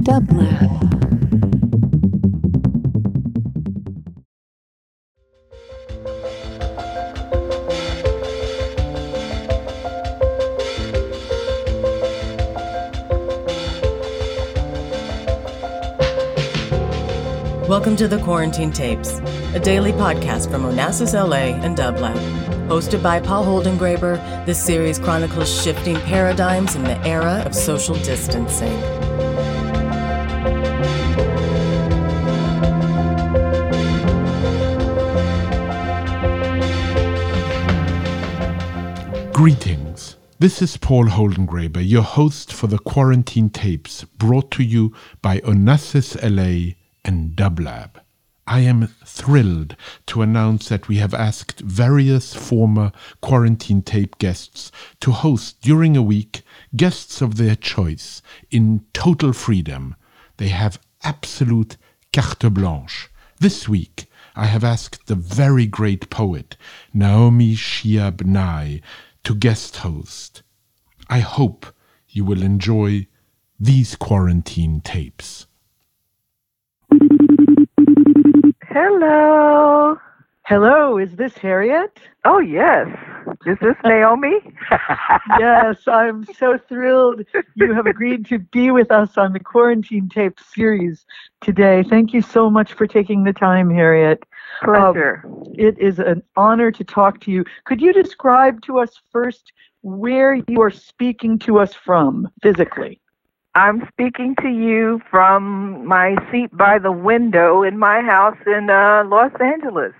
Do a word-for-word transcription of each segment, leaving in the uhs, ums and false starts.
Dublab. Welcome to the Quarantine Tapes, a daily podcast from Onassis L A and Dublab. Hosted by Paul Holdengraber, this series chronicles shifting paradigms in the era of social distancing. Greetings. This is Paul Holdengraber, your host for the Quarantine Tapes, brought to you by Onassis L A and Dublab. I am thrilled to announce that we have asked various former Quarantine Tape guests to host during a week guests of their choice in total freedom. They have absolute carte blanche. This week, I have asked the very great poet Naomi Shihab Nye to guest host. I hope you will enjoy these Quarantine Tapes. Hello. Hello, is this Harriet? Oh, yes. Is this Naomi? Yes, I'm so thrilled you have agreed to be with us on the Quarantine Tape series today. Thank you so much for taking the time, Harriet. Pleasure. Uh, it is an honor to talk to you. Could you describe to us first where you are speaking to us from physically? I'm speaking to you from my seat by the window in my house in uh, Los Angeles.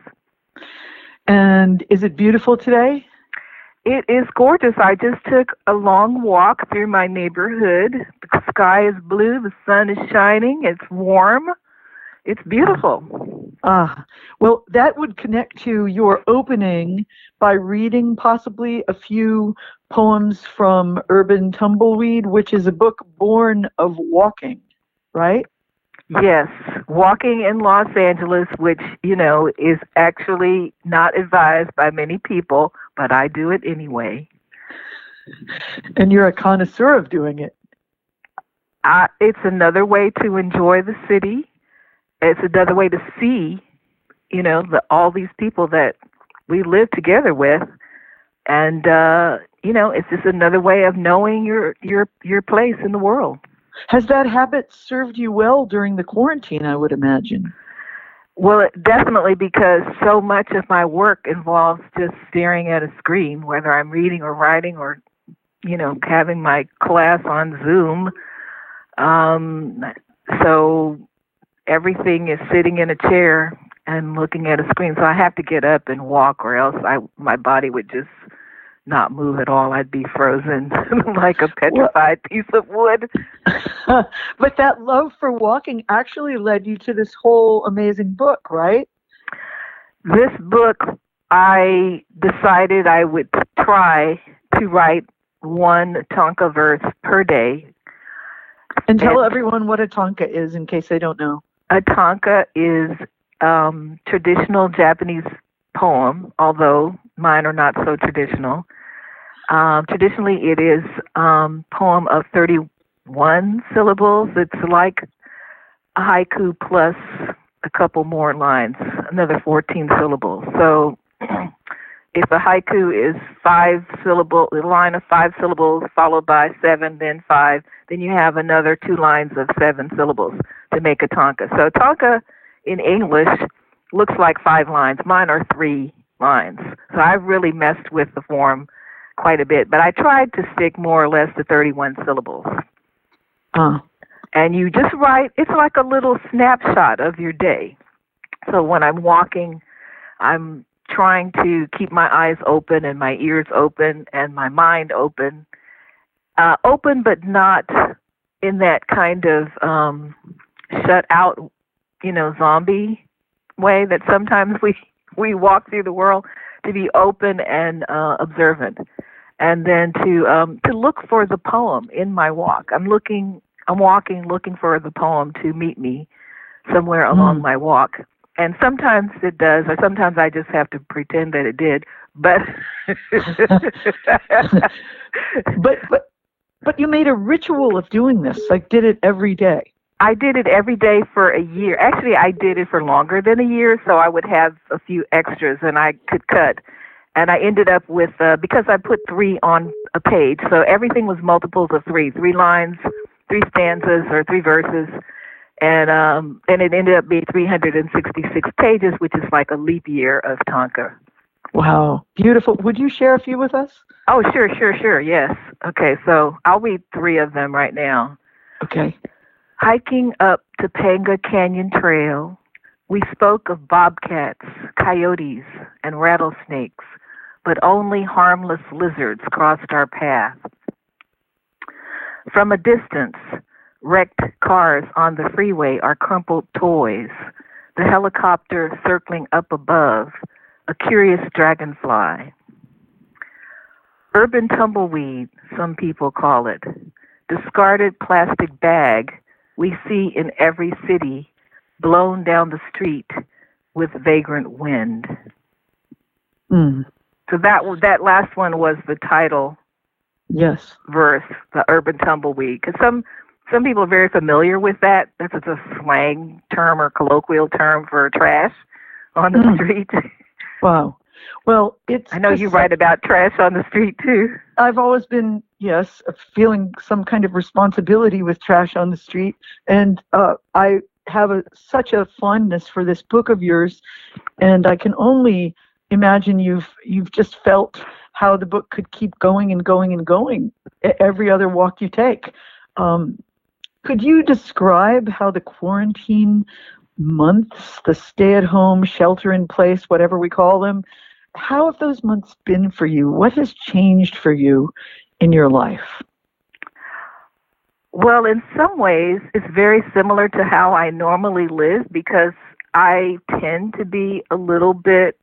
And is it beautiful today? It is gorgeous. I just took a long walk through my neighborhood. The sky is blue. The sun is shining. It's warm. It's beautiful. Ah, well, that would connect to your opening by reading possibly a few poems from Urban Tumbleweed, which is a book born of walking, right? Yes, walking in Los Angeles, which, you know, is actually not advised by many people, but I do it anyway. And you're a connoisseur of doing it. Uh, it's another way to enjoy the city. It's another way to see, you know, the, all these people that we live together with. And, uh, you know, it's just another way of knowing your, your, your place in the world. Has that habit served you well during the quarantine, I would imagine? Well, it, definitely, because so much of my work involves just staring at a screen, whether I'm reading or writing or, you know, having my class on Zoom. Um, so everything is sitting in a chair and looking at a screen. So I have to get up and walk, or else I my body would just not move at all. I'd be frozen like a petrified well, piece of wood. But that love for walking actually led you to this whole amazing book, right? This book, I decided I would try to write one Tanka verse per day. And tell and everyone what a Tanka is in case they don't know. A Tanka is um, traditional Japanese poem, although mine are not so traditional. Um, traditionally, it is a um, poem of thirty-one syllables. It's like a haiku plus a couple more lines, another fourteen syllables. So if a haiku is five syllable, a line of five syllables followed by seven, then five, then you have another two lines of seven syllables to make a Tanka. So Tanka in English looks like five lines. Mine are three lines. So I've really messed with the form quite a bit, but I tried to stick more or less to thirty-one syllables. Uh. And you just write, it's like a little snapshot of your day. So when I'm walking, I'm trying to keep my eyes open and my ears open and my mind open. Uh, open, but not in that kind of um, shut out, you know, zombie way that sometimes we, we walk through the world. To be open and uh, observant, and then to um, to look for the poem in my walk. I'm looking, I'm walking, looking for the poem to meet me somewhere along mm. my walk. And sometimes it does, or sometimes I just have to pretend that it did. But but but but you made a ritual of doing this, like did it every day. I did it every day for a year. Actually, I did it for longer than a year, so I would have a few extras and I could cut. And I ended up with, uh, because I put three on a page, so everything was multiples of three, three lines, three stanzas or three verses. And um, and it ended up being three hundred sixty-six pages, which is like a leap year of Tanka. Wow, beautiful. Would you share a few with us? Oh, sure, sure, sure, yes. Okay, so I'll read three of them right now. Okay. Hiking up Topanga Canyon Trail, we spoke of bobcats, coyotes, and rattlesnakes, but only harmless lizards crossed our path. From a distance, wrecked cars on the freeway are crumpled toys, the helicopter circling up above, a curious dragonfly. Urban tumbleweed, some people call it, discarded plastic bag we see in every city, blown down the street with vagrant wind. Mm. So that that last one was the title Yes. verse, the urban tumbleweed, because some some people are very familiar with that. That's a slang term or colloquial term for trash on the Mm. street. Wow. Well, it's. I know you write about trash on the street too. I've always been, yes, feeling some kind of responsibility with trash on the street, and uh, I have a, such a fondness for this book of yours, and I can only imagine you've you've just felt how the book could keep going and going and going every other walk you take. Um, could you describe how the quarantine months, the stay-at-home, shelter-in-place, whatever we call them, how have those months been for you? What has changed for you in your life? Well, in some ways, it's very similar to how I normally live because I tend to be a little bit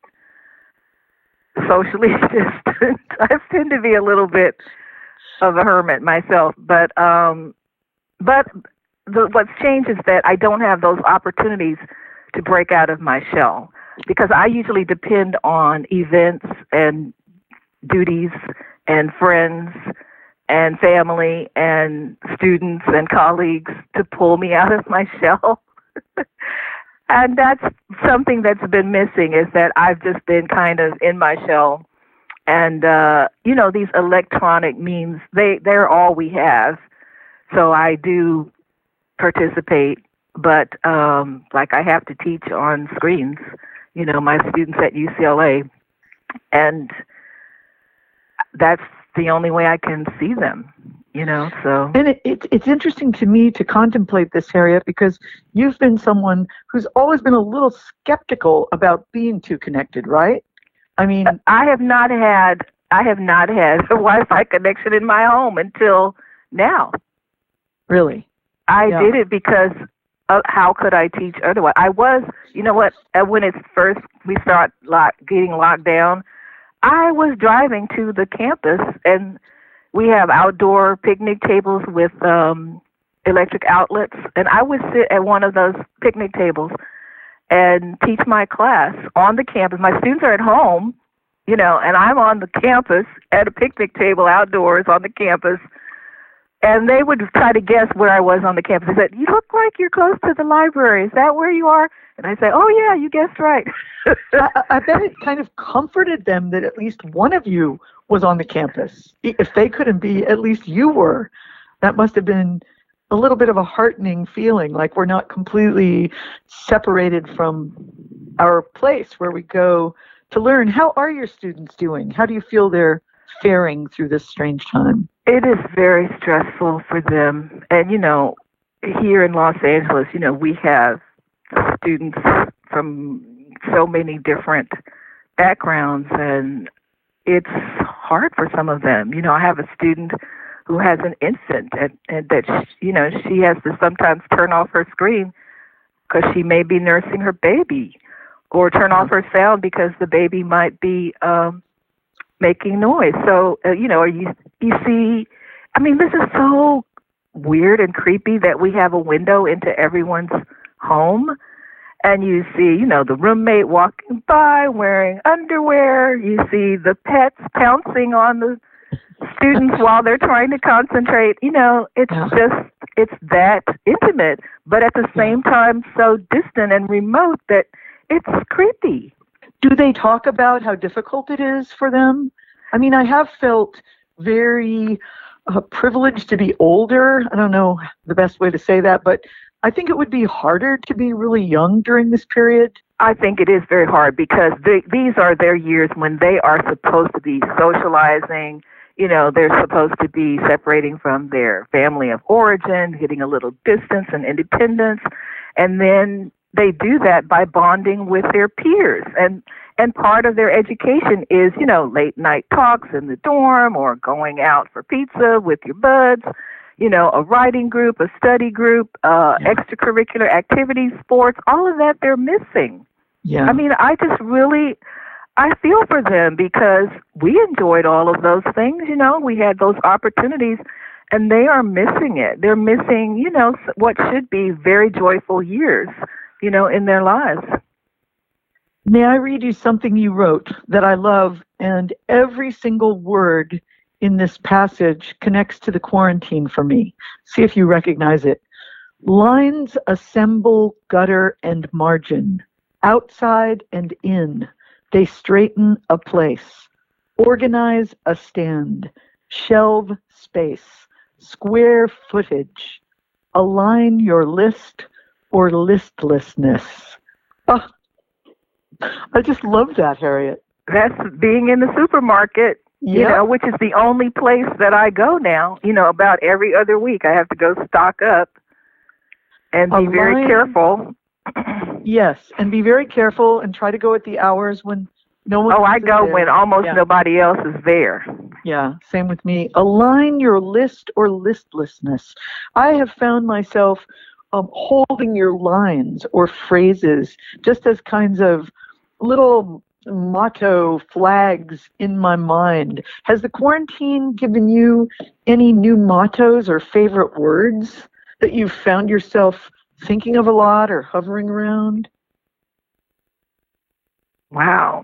socially distant. I tend to be a little bit of a hermit myself, but um, but the, what's changed is that I don't have those opportunities to break out of my shell because I usually depend on events and duties and friends and family and students and colleagues to pull me out of my shell. And that's something that's been missing is that I've just been kind of in my shell. And, uh, you know, these electronic means, they, they're all we have. So I do participate, but um, like I have to teach on screens, you know, my students at U C L A. And that's the only way I can see them, you know, so. And it, it, it's interesting to me to contemplate this, Harriet, because you've been someone who's always been a little skeptical about being too connected, right? I mean, I have not had, I have not had a Wi-Fi connection in my home until now. Really? I Yeah. did it because uh, how could I teach otherwise? I was, you know what, uh, when it's first, we start lock, getting locked down, I was driving to the campus, and we have outdoor picnic tables with um, electric outlets, and I would sit at one of those picnic tables and teach my class on the campus. My students are at home, you know, and I'm on the campus at a picnic table outdoors on the campus, and they would try to guess where I was on the campus. They said, "You look like you're close to the library. Is that where you are?" And I say, "Oh, yeah, you guessed right." I, I bet it kind of comforted them that at least one of you was on the campus. If they couldn't be, at least you were. That must have been a little bit of a heartening feeling, like we're not completely separated from our place where we go to learn. How are your students doing? How do you feel they're faring through this strange time? It is very stressful for them. And, you know, here in Los Angeles, you know, we have students from so many different backgrounds, and it's hard for some of them. You know, I have a student who has an infant, and, and that, she, you know, she has to sometimes turn off her screen because she may be nursing her baby, or turn off her sound because the baby might be um, making noise. So, uh, you know, you, you see, I mean, this is so weird and creepy that we have a window into everyone's home. And you see, you know, the roommate walking by wearing underwear. You see the pets pouncing on the students while they're trying to concentrate. You know, it's Yeah. just, it's that intimate, but at the same time so distant and remote that it's creepy. Do they talk about how difficult it is for them? I mean, I have felt very uh, privileged to be older. I don't know the best way to say that, but I think it would be harder to be really young during this period. I think it is very hard because they, these are their years when they are supposed to be socializing. You know, they're supposed to be separating from their family of origin, getting a little distance and independence, and then they do that by bonding with their peers. And and part of their education is, you know, late night talks in the dorm or going out for pizza with your buds, you know, a writing group, a study group, uh, yeah. extracurricular activities, sports, all of that they're missing. Yeah. I mean, I just really, I feel for them because we enjoyed all of those things, you know, we had those opportunities, and they are missing it. They're missing, you know, what should be very joyful years, you know, in their lives. May I read you something you wrote that I love, and every single word in this passage connects to the quarantine for me. See if you recognize it. Lines assemble gutter and margin, outside and in. They straighten a place, organize a stand, shelve space, square footage, align your list or listlessness. Oh, I just love that, Harriet. That's being in the supermarket, yep. you know, which is the only place that I go now. You know, about every other week I have to go stock up and be Align. very careful. Yes, and be very careful and try to go at the hours when no one Oh, else I is go there. when almost yeah. nobody else is there. Yeah, same with me. Align your list or listlessness. I have found myself um, holding your lines or phrases just as kinds of little motto flags in my mind. Has the quarantine given you any new mottos or favorite words that you've found yourself thinking of a lot or hovering around? Wow.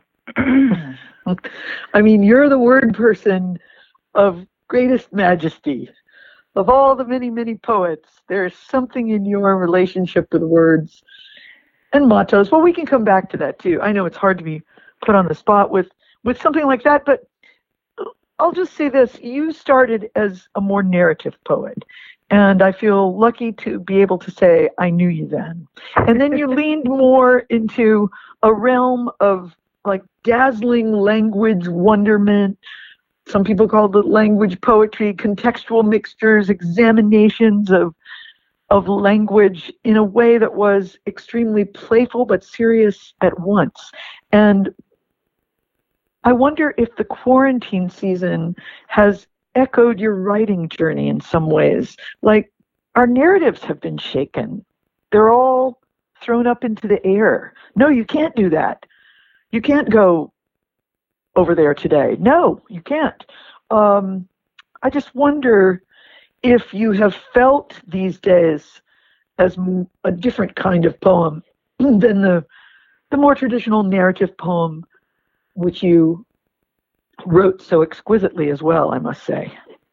I mean, you're the word person of greatest majesty. Of all the many, many poets, there's something in your relationship with words and mottos. Well, we can come back to that too. I know it's hard to be put on the spot with, with something like that, but I'll just say this. You started as a more narrative poet, and I feel lucky to be able to say I knew you then. And then you leaned more into a realm of like dazzling language wonderment. Some people call it language poetry, contextual mixtures, examinations of of language in a way that was extremely playful but serious at once. And I wonder if the quarantine season has echoed your writing journey in some ways. Like, our narratives have been shaken. They're all thrown up into the air. No, you can't do that. You can't go over there today. No, you can't. Um, I just wonder if you have felt these days as a different kind of poem than the the more traditional narrative poem, which you wrote so exquisitely as well, I must say.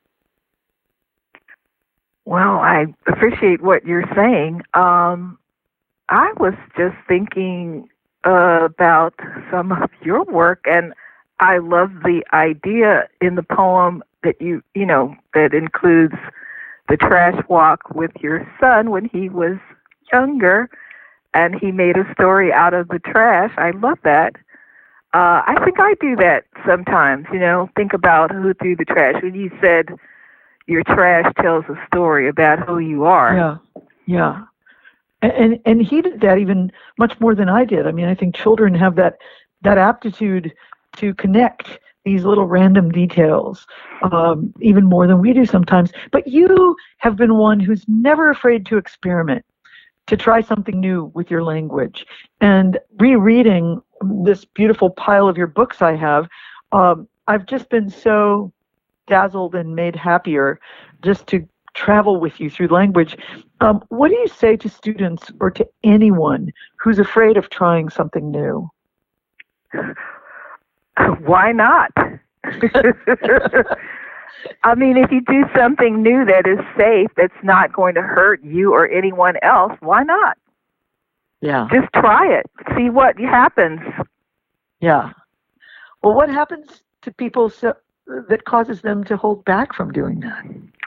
Well, I appreciate what you're saying. Um, I was just thinking uh, about some of your work, and I love the idea in the poem that you, you know, that includes the trash walk with your son when he was younger, and he made a story out of the trash. I love that. Uh, I think I do that sometimes, you know, think about who threw the trash. When you said your trash tells a story about who you are. Yeah, yeah. And, and and he did that even much more than I did. I mean, I think children have that that aptitude to connect these little random details um, even more than we do sometimes. But you have been one who's never afraid to experiment, to try something new with your language. And rereading this beautiful pile of your books I have, um, I've just been so dazzled and made happier just to travel with you through language. Um, what do you say to students or to anyone who's afraid of trying something new? Why not? I mean, if you do something new that is safe, that's not going to hurt you or anyone else, why not? Yeah. Just try it. See what happens. Yeah. Well, what happens to people so, that causes them to hold back from doing that?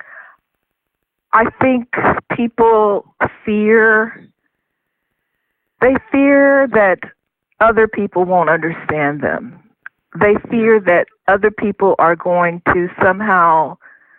I think people fear, they fear that other people won't understand them. They fear that other people are going to somehow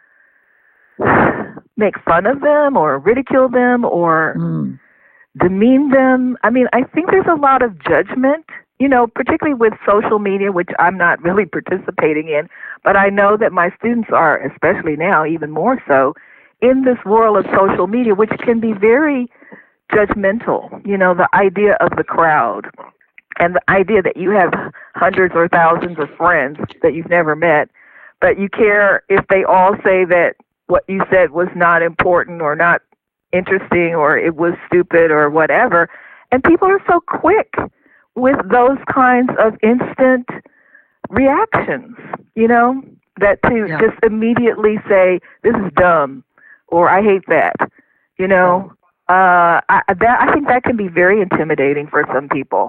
make fun of them or ridicule them or mm. demean them. I mean, I think there's a lot of judgment, you know, particularly with social media, which I'm not really participating in, but I know that my students are, especially now, even more so, in this world of social media, which can be very judgmental, you know, the idea of the crowd. And the idea that you have hundreds or thousands of friends that you've never met, but you care if they all say that what you said was not important or not interesting or it was stupid or whatever. And people are so quick with those kinds of instant reactions, you know, that to yeah. just immediately say, this is dumb or I hate that, you know. Uh, I, that, I think that can be very intimidating for some people.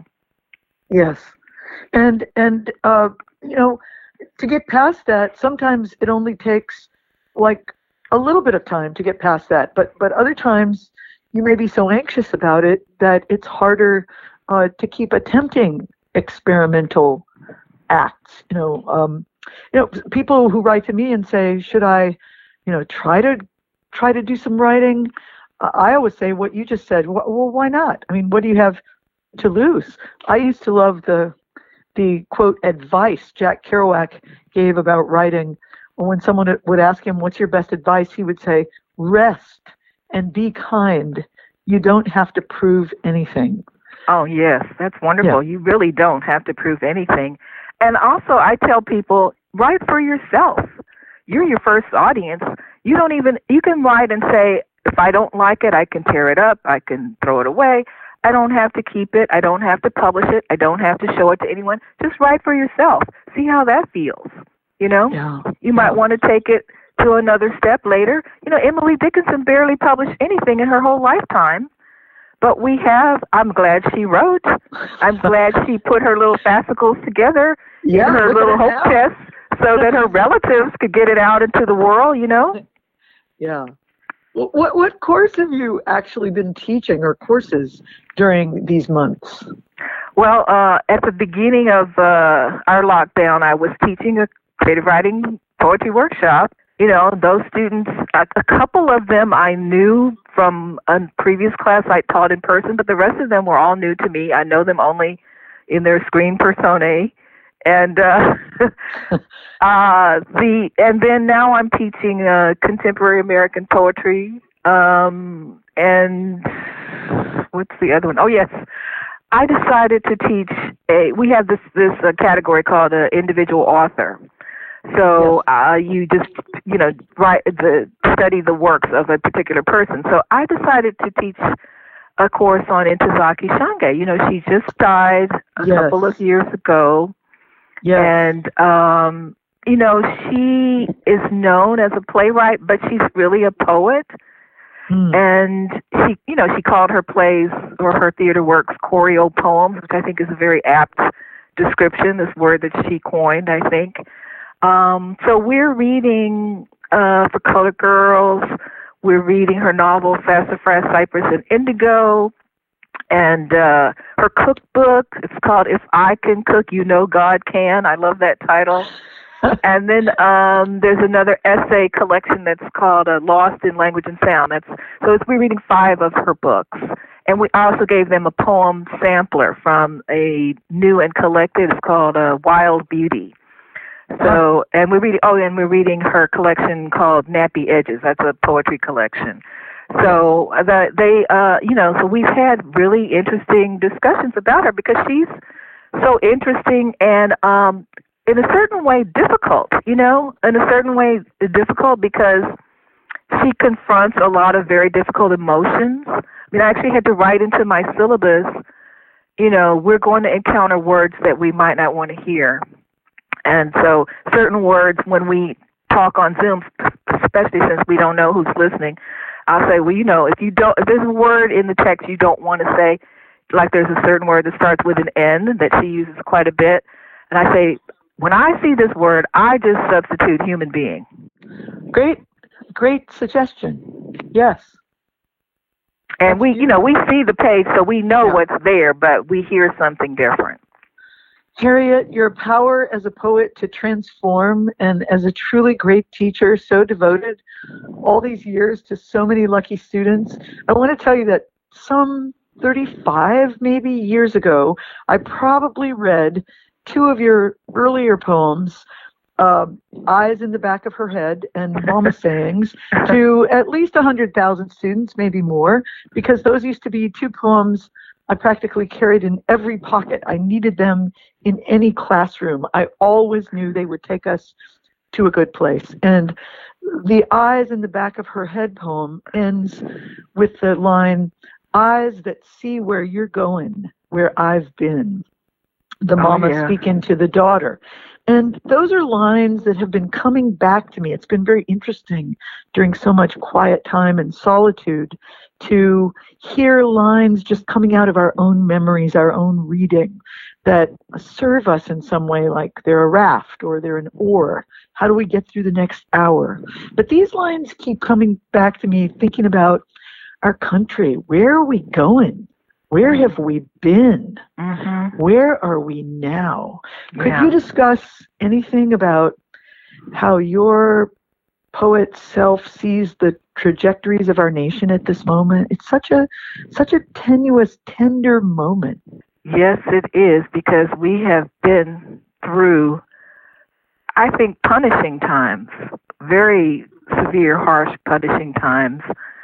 Yes, and and uh, you know, to get past that, sometimes it only takes like a little bit of time to get past that. But but other times, you may be so anxious about it that it's harder uh, to keep attempting experimental acts. You know, um, you know, people who write to me and say, "Should I, you know, try to try to do some writing?" Uh, I always say what you just said. Well, well, why not? I mean, what do you have to lose? I used to love the the quote advice Jack Kerouac gave about writing. When someone would ask him, what's your best advice? He would say, rest and be kind. You don't have to prove anything. Oh, yes. That's wonderful. Yeah. You really don't have to prove anything. And also, I tell people, write for yourself. You're your first audience. You don't even, you can write and say, if I don't like it, I can tear it up. I can throw it away. I don't have to keep it. I don't have to publish it. I don't have to show it to anyone. Just write for yourself. See how that feels. You know, yeah. you might want to take it to another step later. You know, Emily Dickinson barely published anything in her whole lifetime. But we have, I'm glad she wrote. I'm glad she put her little fascicles together yeah, in her little hope chest so that her relatives could get it out into the world, you know? Yeah. What what course have you actually been teaching or courses during these months? Well, uh, at the beginning of uh, our lockdown, I was teaching a creative writing poetry workshop. You know, those students, a, a couple of them I knew from a previous class I taught in person, but the rest of them were all new to me. I know them only in their screen personae. And uh, uh, the and then now I'm teaching uh, contemporary American poetry. Um, and what's the other one? Oh, yes. I decided to teach a, we have this, this uh, category called an individual author. So yes. uh, you just, you know, write the study the works of a particular person. So I decided to teach a course on Ntozake Shange. You know, she just died a yes. couple of years ago. Yes. And, um, you know, she is known as a playwright, but she's really a poet. Hmm. And she, you know, she called her plays or her theater works choreo poems, which I think is a very apt description, this word that she coined, I think. Um, so we're reading uh, for Colored Girls. We're reading her novel, Sassafras, Cypress, and Indigo. And uh, her cookbook, it's called If I Can Cook, You Know God Can. I love that title. And then um, there's another essay collection that's called uh, Lost in Language and Sound. That's so it's, we're reading five of her books. And we also gave them a poem sampler from a new and collected. It's called uh, Wild Beauty. So, and we're reading, oh, and we're reading her collection called Nappy Edges. That's a poetry collection. So the, they, uh, you know, so we've had really interesting discussions about her because she's so interesting and, um, in a certain way, difficult, you know, in a certain way, difficult because she confronts a lot of very difficult emotions. I mean, I actually had to write into my syllabus, you know, we're going to encounter words that we might not want to hear. And so certain words, when we talk on Zoom, especially since we don't know who's listening, I'll say, well, you know, if you don't, if there's a word in the text you don't want to say, like there's a certain word that starts with an N that she uses quite a bit, and I say, when I see this word, I just substitute human being. Great, great suggestion. Yes. And That's we, beautiful. you know, we see the page, so we know Yeah. what's there, but we hear something different. Harriet, your power as a poet to transform and as a truly great teacher, so devoted all these years to so many lucky students. I want to tell you that some thirty-five maybe years ago, I probably read two of your earlier poems, uh, Eyes in the Back of Her Head and Mama Sayings, to at least one hundred thousand students, maybe more, because those used to be two poems I practically carried in every pocket. I needed them in any classroom. I always knew they would take us to a good place. And the Eyes in the Back of Her Head poem ends with the line, eyes that see where you're going, where I've been. The mama Oh, yeah. speaking to the daughter. And those are lines that have been coming back to me. It's been very interesting during so much quiet time and solitude to hear lines just coming out of our own memories, our own reading, that serve us in some way, like they're a raft or they're an oar. How do we get through the next hour? But these lines keep coming back to me, thinking about our country. Where are we going? Where have we been? Mm-hmm. Where are we now? Could Yeah. you discuss anything about how your poet self sees the trajectories of our nation at this moment? It's such a such a tenuous, tender moment. Yes, it is, because we have been through, I think, punishing times, very severe, harsh, punishing times.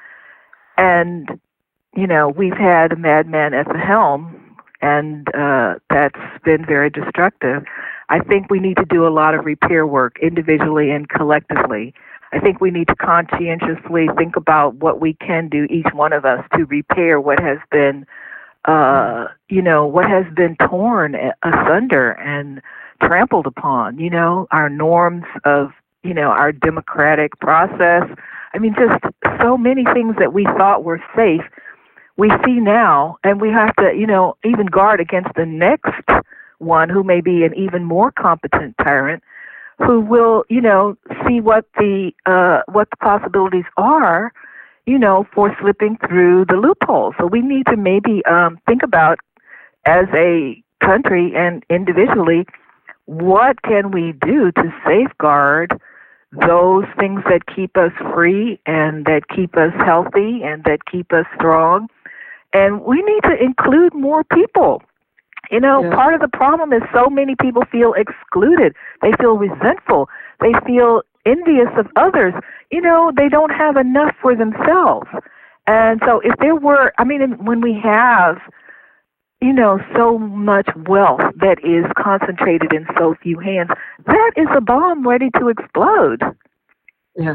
And, you know, we've had a madman at the helm, and uh, that's been very destructive. I think we need to do a lot of repair work individually and collectively. I think we need to conscientiously think about what we can do, each one of us, to repair what has been, uh, you know, what has been torn asunder and trampled upon, you know, our norms of, you know, our democratic process. I mean, just so many things that we thought were safe, we see now, and we have to, you know, even guard against the next one who may be an even more competent tyrant, who will, you know, see what the uh, what the possibilities are, you know, for slipping through the loopholes. So we need to maybe um, think about, as a country and individually, what can we do to safeguard those things that keep us free and that keep us healthy and that keep us strong. And we need to include more people. You know, Yeah. part of the problem is so many people feel excluded. They feel resentful. They feel envious of others. You know, they don't have enough for themselves. And so if there were, I mean, when we have, you know, so much wealth that is concentrated in so few hands, that is a bomb ready to explode. Yes.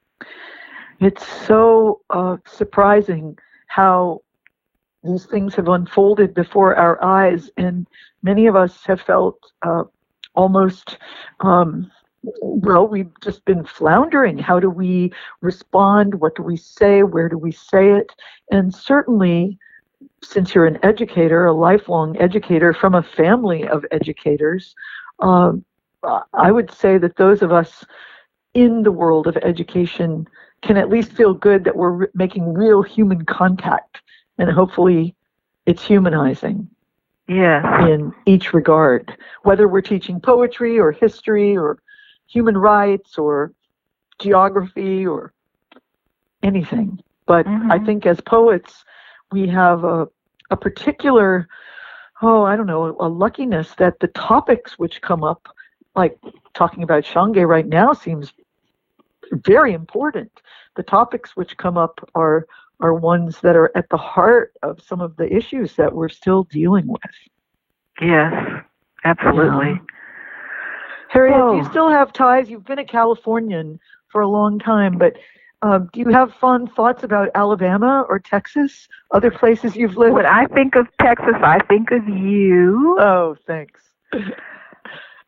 It's so uh, surprising how these things have unfolded before our eyes, and many of us have felt uh, almost, um, well, we've just been floundering. How do we respond? What do we say? Where do we say it? And certainly, since you're an educator, a lifelong educator from a family of educators, um, I would say that those of us in the world of education can at least feel good that we're making real human contact, and hopefully it's humanizing. Yes. In each regard, whether we're teaching poetry or history or human rights or geography or anything. But mm-hmm. I think as poets, we have a, a particular, oh, I don't know, a luckiness that the topics which come up, like talking about Shange right now, seems very important. The topics which come up are are ones that are at the heart of some of the issues that we're still dealing with. Yes, absolutely. Yeah. Harriet, oh. do you still have ties? You've been a Californian for a long time, but um, do you have fond thoughts about Alabama or Texas, other places you've lived? When I think of Texas, I think of you. Oh, thanks.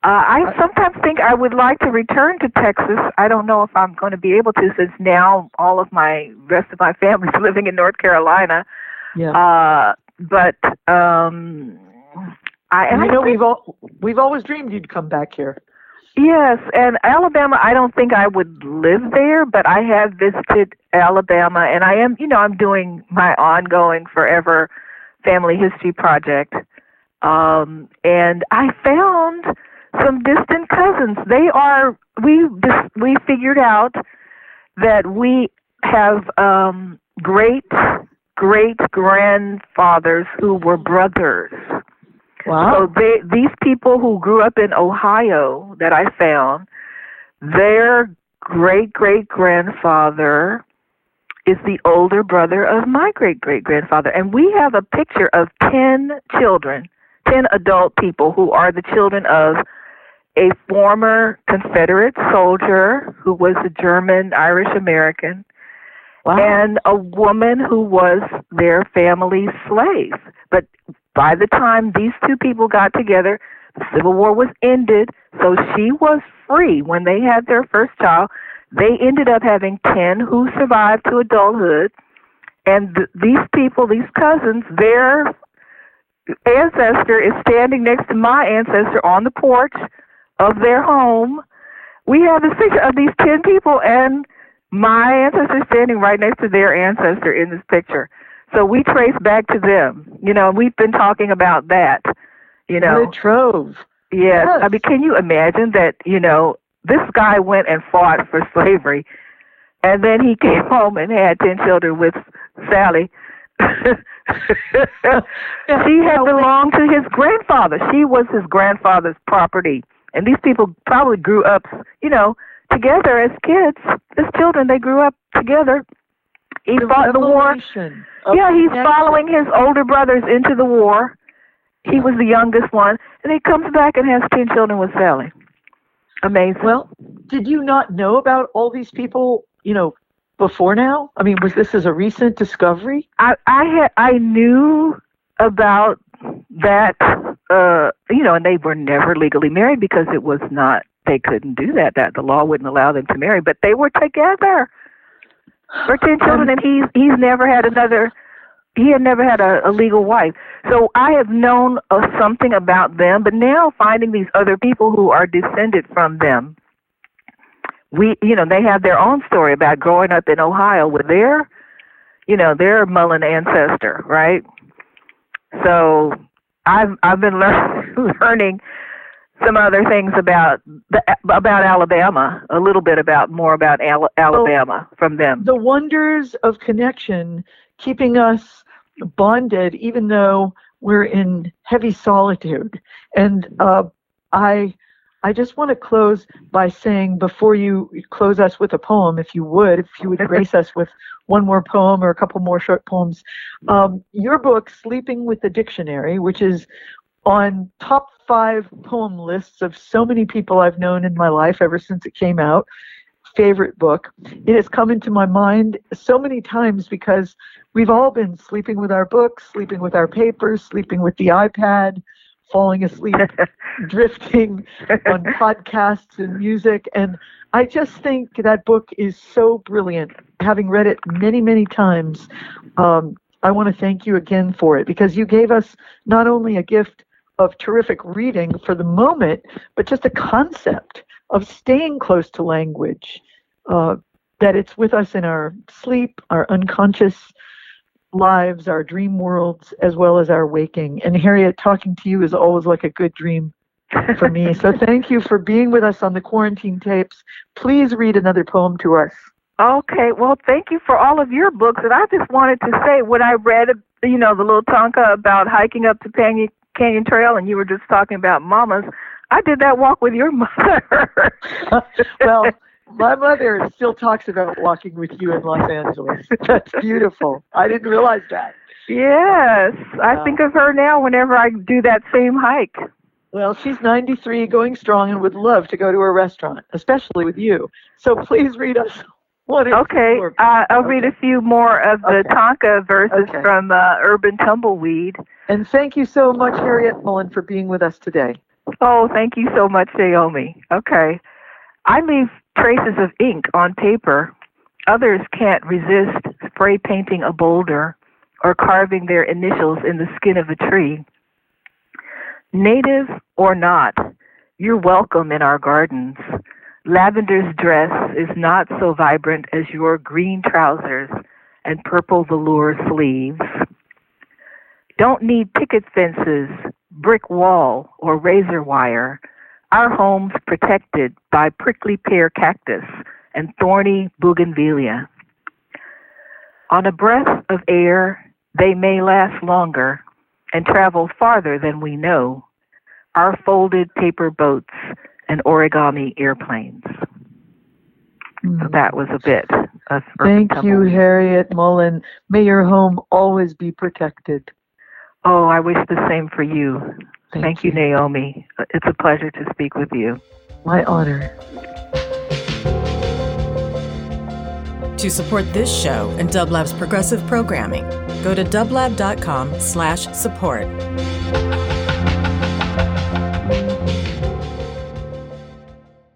Uh, I sometimes think I would like to return to Texas. I don't know if I'm going to be able to, since now all of my rest of my family's living in North Carolina. Yeah. Uh, but um, I and and you I know think, we've all we've always dreamed you'd come back here. yes, and Alabama. I don't think I would live there, but I have visited Alabama, and I am, you know, I'm doing my ongoing forever family history project, um, and I found some distant cousins. They are we we figured out that we have um, great great grandfathers who were brothers. Wow. So they these people who grew up in Ohio that I found, their great great grandfather is the older brother of my great great grandfather, and we have a picture of ten children, ten adult people who are the children of a former Confederate soldier who was a German Irish American, Wow. and a woman who was their family's slave. But by the time these two people got together, the Civil War was ended, so she was free when they had their first child. They ended up having ten who survived to adulthood, and th- these people, these cousins, their ancestor is standing next to my ancestor on the porch of their home. We have a picture of these ten people, and my ancestor standing right next to their ancestor in this picture. So we trace back to them. You know, we've been talking about that. You know, What a trove. yes. Yes. I mean, can you imagine that? You know, this guy went and fought for slavery, and then he came home and had ten children with Sally. She had belonged to his grandfather. She was his grandfather's property. And these people probably grew up, you know, together as kids. As children, they grew up together. He The fought in the war. revelation of Yeah, he's connection. following his older brothers into the war. He was the youngest one. And he comes back and has ten children with Sally. Amazing. Well, did you not know about all these people, you know, before now? I mean, was this as a recent discovery? I, I had I knew about that, uh, you know, and they were never legally married because it was not, they couldn't do that. That the law wouldn't allow them to marry. But they were together for ten children, and he's he's never had another. He had never had a, a legal wife. So I have known uh, something about them, but now finding these other people who are descended from them, we, you know, they have their own story about growing up in Ohio with their, you know, their Mullen ancestor, right? So I've I've been lear- learning some other things about the, about Alabama, a little bit about more about Al- Alabama oh, from them. The wonders of connection, keeping us bonded, even though we're in heavy solitude. And uh, I, I just want to close by saying, before you close us with a poem, if you would, if you would grace us with one more poem or a couple more short poems, um, your book, Sleeping with the Dictionary, which is on top five poem lists of so many people I've known in my life ever since it came out. Favorite book. It has come into my mind so many times because we've all been sleeping with our books, sleeping with our papers, sleeping with the iPad, falling asleep, drifting on podcasts and music. And I just think that book is so brilliant. Having read it many, many times, um, I want to thank you again for it, because you gave us not only a gift of terrific reading for the moment, but just a concept of staying close to language, uh, that it's with us in our sleep, our unconscious lives, our dream worlds, as well as our waking. And Harriet, talking to you is always like a good dream for me. So thank you for being with us on the Quarantine Tapes. Please read another poem to us. Okay, well, thank you for all of your books. And I just wanted to say, when I read, you know, the little Tonka about hiking up to Canyon, Canyon Trail, and you were just talking about mamas, I did that walk with your mother. Well, my mother still talks about walking with you in Los Angeles. That's beautiful. I didn't realize that. Yes, I Wow. think of her now whenever I do that same hike. Well, she's ninety-three, going strong, and would love to go to a restaurant, especially with you. So please read us one or Okay, two more. uh, I'll Okay. read a few more of the Okay. Tonka verses Okay. from uh, Urban Tumbleweed. And thank you so much, Harriet Mullen, for being with us today. Oh, thank you so much, Naomi. Okay. I leave traces of ink on paper. Others can't resist spray painting a boulder or carving their initials in the skin of a tree. Native or not, you're welcome in our gardens. Lavender's dress is not so vibrant as your green trousers and purple velour sleeves. Don't need picket fences, brick wall, or razor wire. Our home's protected by prickly pear cactus and thorny bougainvillea. On a breath of air, they may last longer and travel farther than we know. Our folded paper boats and origami airplanes. So that was a bit of Urban Thank you, Tumbleweed. Harriet Mullen. May your home always be protected. Oh, I wish the same for you. Thank, Thank you, you, Naomi. It's a pleasure to speak with you. My honor. To support this show and Dublab's progressive programming, go to dublab dot com slash support.